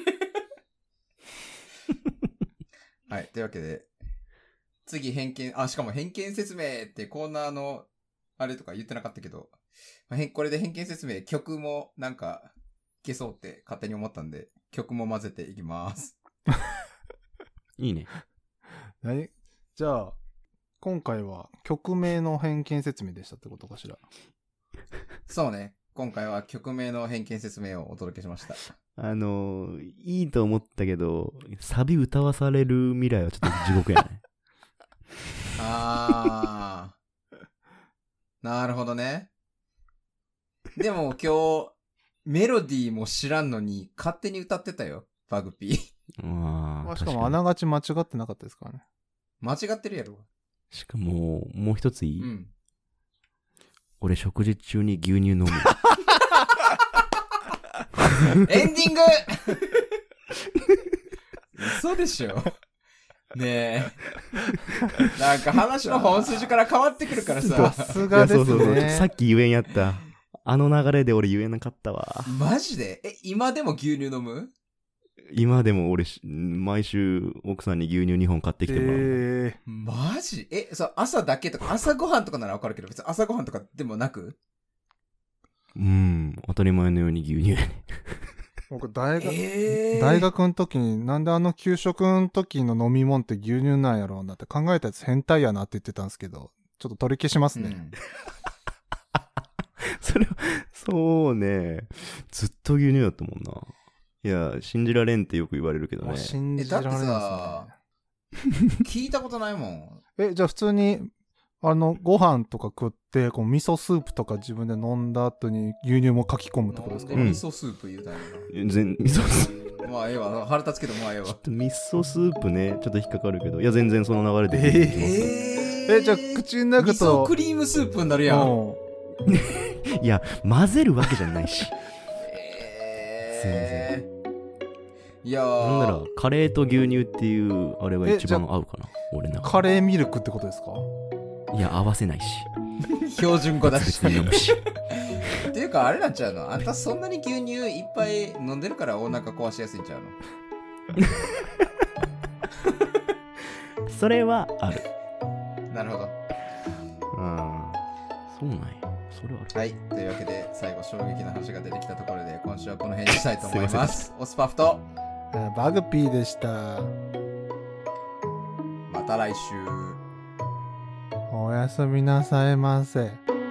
はい、というわけで、次偏見、あ、しかも偏見説明ってコーナーの、あれとか言ってなかったけど、これで偏見説明、曲もなんか、いけそうって勝手に思ったんで、曲も混ぜていきます。 いいね。 何？じゃあ、今回は曲名の偏見説明でしたってことかしら。 そうね。今回は曲名の偏見説明をお届けしました。 あのー、いいと思ったけど、サビ歌わされる未来はちょっと地獄やね。 あー。なるほどね。でも今日、メロディーも知らんのに勝手に歌ってたよ、バグピー。 まあ、 しかもあながち間違ってなかったですからね。 間違ってるやろ。しかも、もう一ついい？ うん。 俺食事中に牛乳飲む。 エンディング嘘でしょ。ねえ。なんか話の本筋から変わってくるからさ。 さすがですね。そうそうそう。 さっき言えんやった。あの流れで俺言えなかったわ。 マジで？え、今でも牛乳飲む？ 今でも俺、毎週奥さんに牛乳にほん買ってきてもらう。 えー、マジ？え、そう、朝だけとか、朝ごはんとかならわかるけど、別に朝ごはんとかでもなく？ うん、当たり前のように牛乳やね。 僕大学、えー、大学の時になんであの給食の時の飲み物って牛乳なんやろうなって考えたやつ変態やなって言ってたんですけど、ちょっと取り消しますね。うんそれは、そうね。ずっと牛乳だったもんな。いや、信じられんってよく言われるけどね。 信じられんですね。 聞いたことないもん。 え、じゃあ普通に、あの、ご飯とか食って、こう味噌スープとか自分で飲んだ後に牛乳も書き込むってことですか？ うん、味噌スープ言うたんやな。全、味噌スープ。まあええわ。腹立つけどまあええわ。 ちょっと味噌スープね、ちょっと引っかかるけど。いや、全然その流れで。 えー、え、じゃあ口の中と。 味噌クリームスープになるやん。 いや、混ぜるわけじゃないし。 えー、すいません。いやー。 なんなら、カレーと牛乳っていう、あれが一番合うかな。俺なんか。 カレーミルクってことですか？ いや、合わせないし。 標準語だし。 飲むし。 っていうか、あれなんちゃうの？あんたそんなに牛乳いっぱい飲んでるからお腹壊しやすいんちゃうの？それはある。 なるほど。 ああ、そうなんや。それはある。 はい。というわけで、最後衝撃の話が出てきたところで、今週はこの辺にしたいと思います。オスパフとバグピーでした。 また来週。 おやすみなさいませ。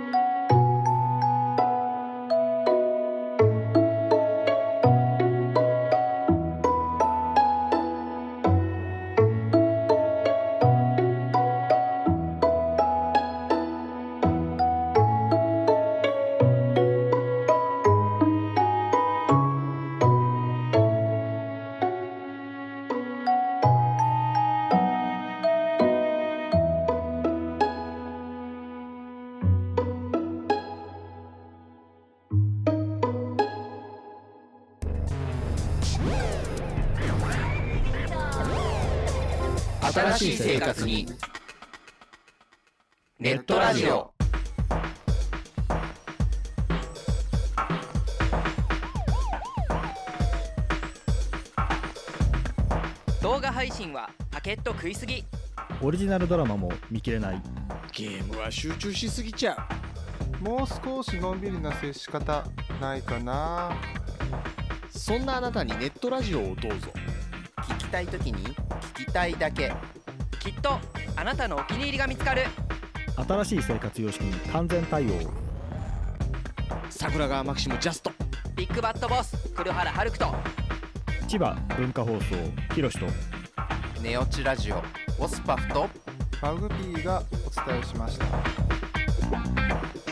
新しい生活にネットラジオ。 動画配信はパケット食いすぎ。 オリジナルドラマも見切れない。 ゲームは集中しすぎちゃう。もう少しのんびりな接し方ないかな。 そんなあなたにネットラジオをどうぞ。 聞きたいときに聞きたいだけ。きっとあなたのお気に入りが見つかる。 新しい生活様式に完全対応。 桜川マキシムジャスト。 ビッグバットボス黒原遥人。 千葉文化放送ひろしとネオチラジオオスパフとバグピーがお伝えしました。